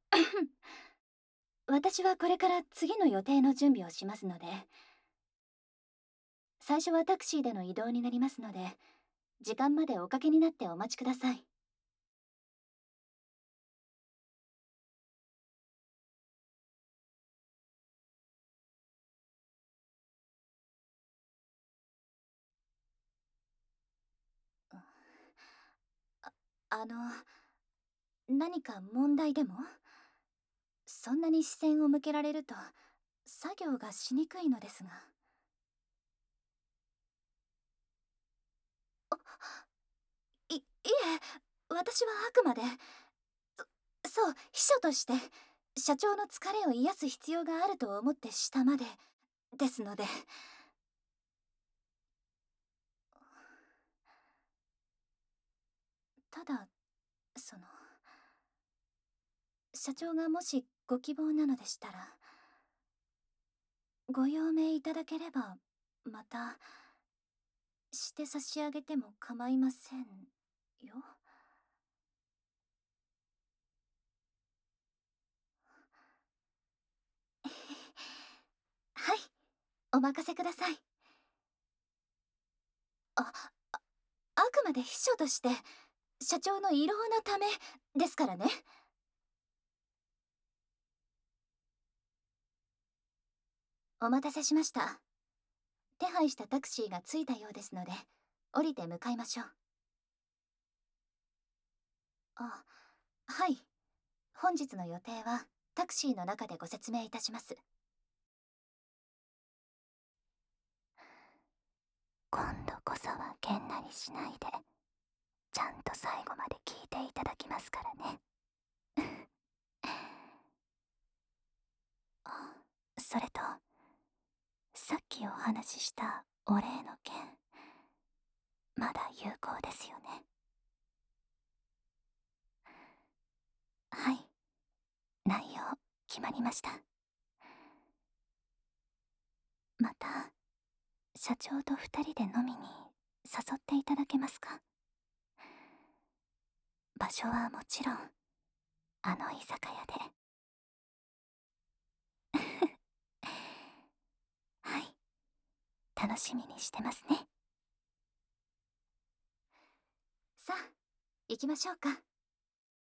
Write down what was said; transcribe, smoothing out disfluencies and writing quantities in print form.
私はこれから次の予定の準備をしますので、最初はタクシーでの移動になりますので、時間までおかけになってお待ちください。あ、あの、何か問題でも？そんなに視線を向けられると、作業がしにくいのですが。いえ、私はあくまで、そう、秘書として、社長の疲れを癒す必要があると思って下まで、ですので。ただ、その、社長がもしご希望なのでしたら、ご用命いただければ、また、して差し上げても構いませんよ。はい、お任せください。あ、あくまで秘書として、社長の慰労のためですからね。お待たせしました。手配したタクシーが着いたようですので、降りて向かいましょう。あ、はい。本日の予定はタクシーの中でご説明いたします。今度こそはげんなりしないで、ちゃんと最後まで聞いていただきますからね。あ、それと、さっきお話ししたお礼の件、まだ有効ですよね。はい、内容決まりました。また社長と二人で飲みに誘っていただけますか？場所はもちろんあの居酒屋で。はい、楽しみにしてますね。さあ、行きましょうか。